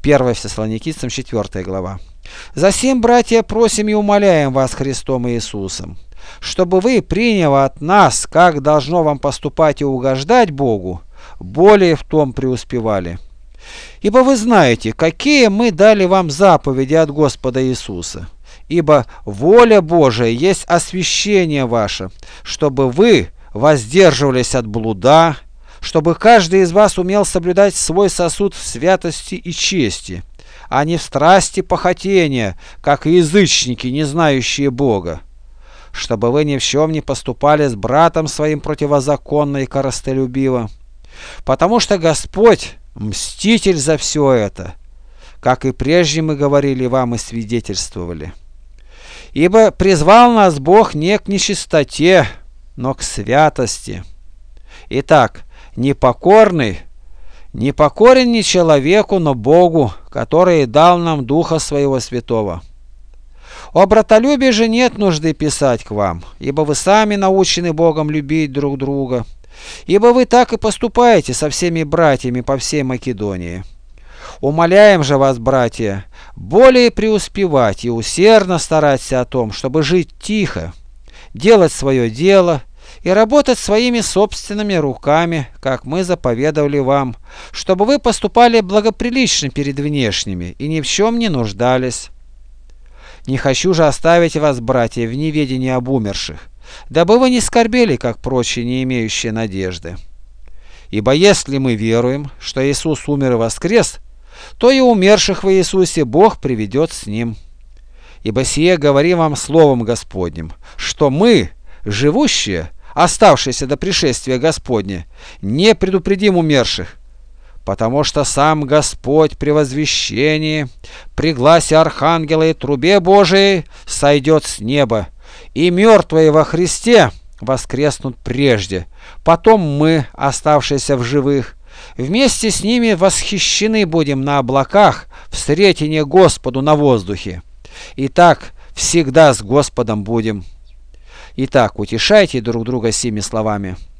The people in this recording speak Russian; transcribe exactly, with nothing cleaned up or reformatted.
первое Фессалоникийцам четвёртая глава. «Засим, братья, просим и умоляем вас Христом Иисусом, чтобы вы, приняв от нас, как должно вам поступать и угождать Богу, более в том преуспевали. Ибо вы знаете, какие мы дали вам заповеди от Господа Иисуса. Ибо воля Божия есть освящение ваше, чтобы вы воздерживались от блуда, чтобы каждый из вас умел соблюдать свой сосуд в святости и чести, а не в страсти похотения, как язычники, не знающие Бога, чтобы вы ни в чем не поступали с братом своим противозаконно и корыстолюбиво, потому что Господь мститель за все это, как и прежде мы говорили вам и свидетельствовали. Ибо призвал нас Бог не к нечистоте, но к святости. Итак, непокорный, непокорен не человеку, но Богу, который дал нам Духа Своего Святого. О братолюбии же нет нужды писать к вам, ибо вы сами научены Богом любить друг друга, ибо вы так и поступаете со всеми братьями по всей Македонии. Умоляем же вас, братья, более преуспевать и усердно стараться о том, чтобы жить тихо, делать свое дело и работать своими собственными руками, как мы заповедовали вам, чтобы вы поступали благоприлично перед внешними и ни в чем не нуждались. Не хочу же оставить вас, братья, в неведении об умерших, дабы вы не скорбели, как прочие, не имеющие надежды. Ибо если мы веруем, что Иисус умер и воскрес, то и умерших во Иисусе Бог приведет с Ним. Ибо сие говорим вам словом Господним, что мы, живущие, оставшиеся до пришествия Господня, не предупредим умерших, потому что сам Господь при возвещении, при гласе архангела и трубе Божией сойдет с неба, и мертвые во Христе воскреснут прежде, потом мы, оставшиеся в живых, вместе с ними восхищены будем на облаках в сретении Господу на воздухе. Итак, всегда с Господом будем. Итак, утешайте друг друга сими словами.